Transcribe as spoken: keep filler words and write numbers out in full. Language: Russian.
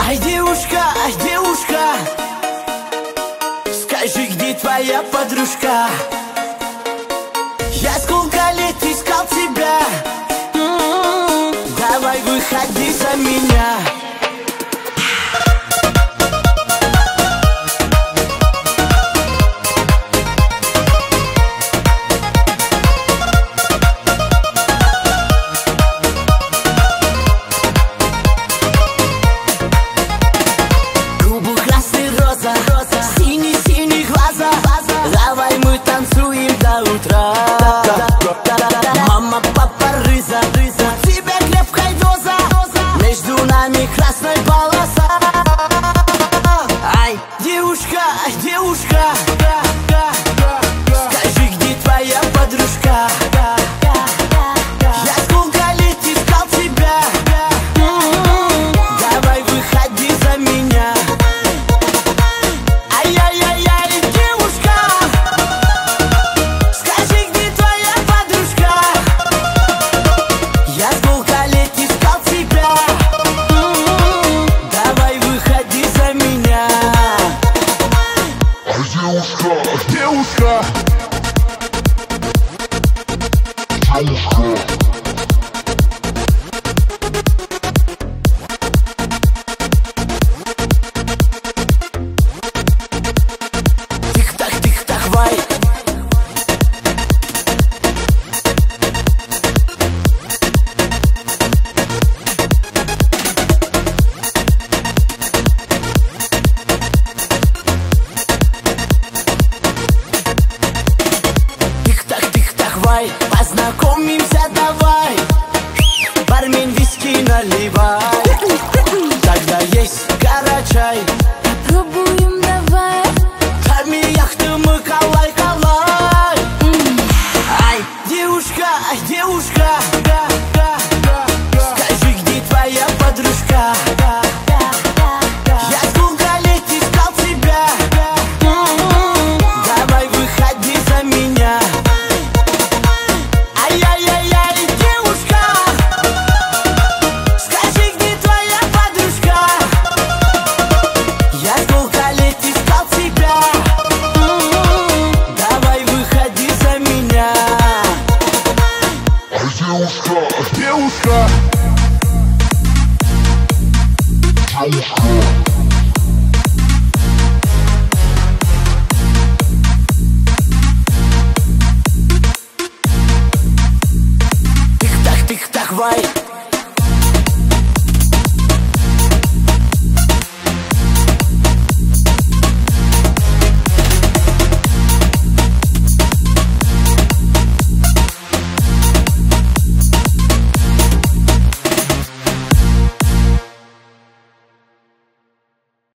Ай, девушка, ай, девушка, скажи, где твоя подружка? Я сколько лет искал тебя. М-м-м. Давай выходи за меня. Синий-синий глаза, давай мы танцуем до утра. Мама, папа, рыза, у тебя крепкая доза, между нами красная полоса. Ай, девушка, девушка, скажи, где твоя подружка? Я сколько лет искал тебя. Давай выходи за меня. Девушка, девушка, тик-так, тик-так, вай. Познакомимся, давай. Бармен, виски наливай. Тогда есть карачай. Попробуем, давай. Тарми яхты мы калай-калай. Ай, девушка, ай, девушка, скажи, где твоя подружка? Я сколько лет искал тебя. Давай выходи за меня. Девушка, девушка, тик-так, тик-так, вай.